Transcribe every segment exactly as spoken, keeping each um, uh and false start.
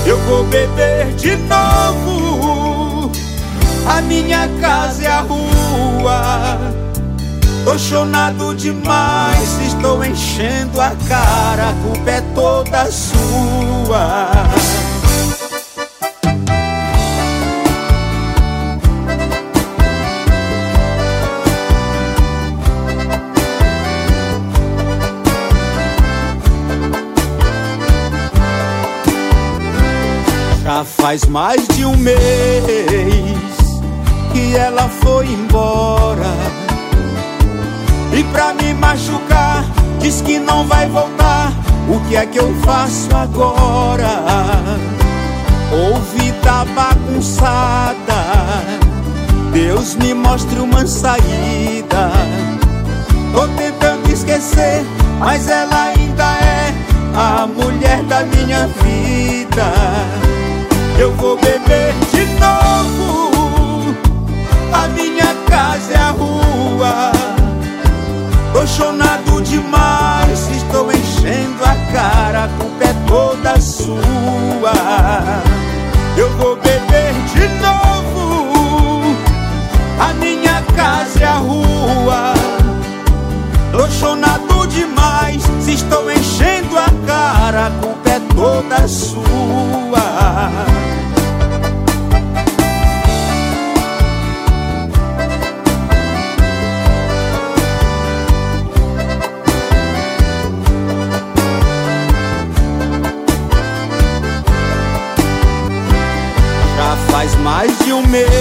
Eu vou beber de novo. A minha casa é a rua. Tô chonado demais, estou enchendo a cara, a culpa é toda sua. Já faz mais de um mês que ela foi embora, e pra me machucar diz que não vai voltar. O que é que eu faço agora? Ouvi tá bagunçada, Deus me mostre uma saída. Tô tentando esquecer, mas ela ainda é a mulher da minha vida. Eu vou beber de novo. A minha casa é a rua. Tô chonado demais, estou enchendo a cara, a culpa é toda sua. Eu vou beber de novo. A minha casa é a rua. Tô chonado demais, se estou enchendo a cara, a culpa é toda sua. Faz mais de um mês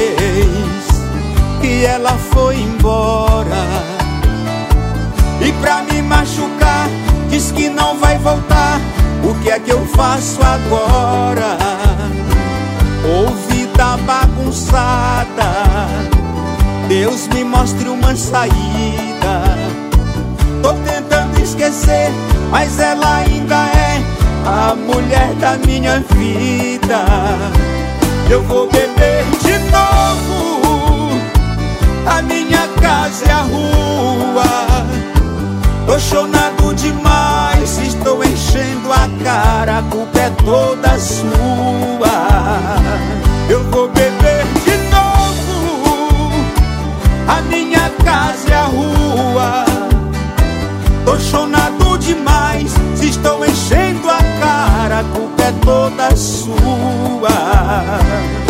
que ela foi embora, e pra me machucar diz que não vai voltar. O que é que eu faço agora? Ouvi tá bagunçada, Deus me mostre uma saída. Tô tentando esquecer, mas ela ainda é a mulher da minha vida. Eu vou beber de novo. A minha casa é a rua. Tô chonado demais, estou enchendo a cara, a culpa é toda sua. Eu vou beber de novo. A minha casa é a rua. Tô chonado demais, se estou enchendo a cara, a culpa é toda sua.